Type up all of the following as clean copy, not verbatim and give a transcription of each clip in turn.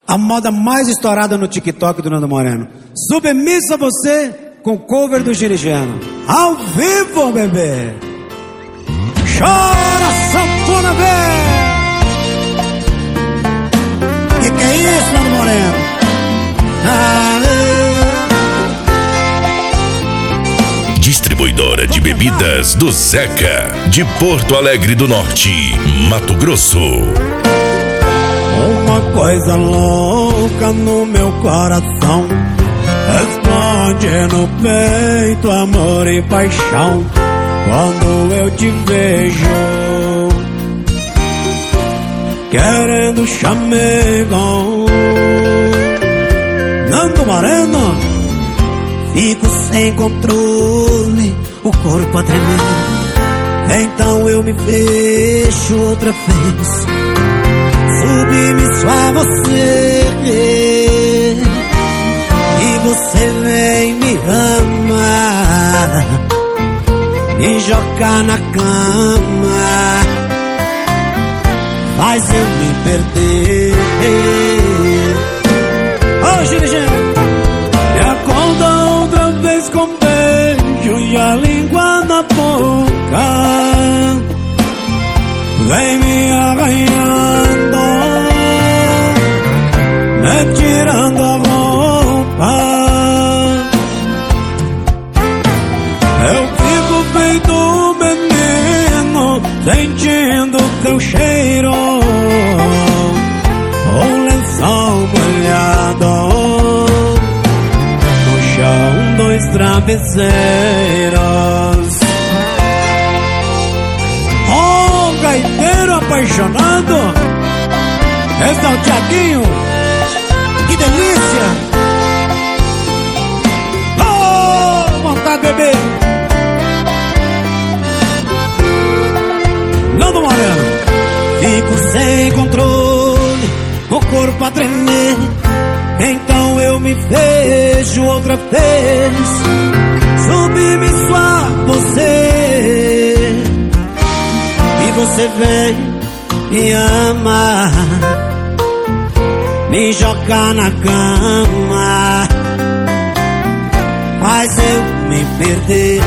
A moda mais estourada no TikTok do Nando Moreno. Submissa você com cover do Girigeno. Ao vivo, bebê. Chora, sanfona, bebê. Que é isso, Nando Moreno? Distribuidora de bebidas do Zeca, de Porto Alegre do Norte, Mato Grosso. Uma coisa louca no meu coração explode no peito, amor e paixão. Quando eu te vejo querendo chamego, Nando Moreno, fico sem controle, o corpo a tremer. Então eu me fecho outra vez, submisso a você, e você vem me amar, me jogar na cama, faz eu me perder. Ô, Girigeno, me acorda outra vez com beijo e a língua na boca, vem me arranhando, me tirando a roupa. Eu fico feito um menino, sentindo teu cheiro, um lençol molhado, no chão dois travesseiros. Oh, gaiteiro apaixonado, esse é o Tiaguinho. Que delícia! Oh, vontade de beber. Nando Moreno, fico sem controle, o corpo a tremer. Então eu me vejo outra vez, submisso a você, e você vem me amar, me jogar na cama, faz eu me perder.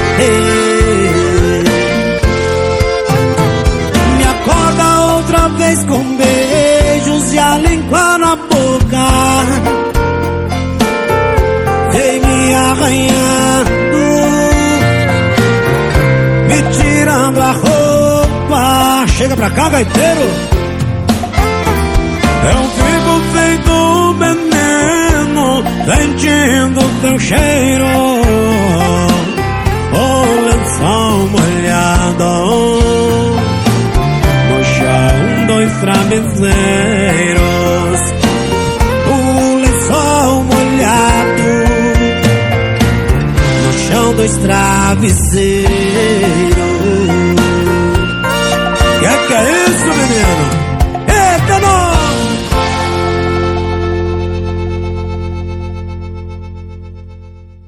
Me acorda outra vez com beijos e a língua na boca, vem me arranhando, me tirando a roupa. Chega pra cá, gaiteiro. Eu fico feito um veneno, sentindo teu cheiro, o lençol molhado, no chão dois travesseiros, o lençol molhado, no chão dois travesseiros. Que é isso, menino?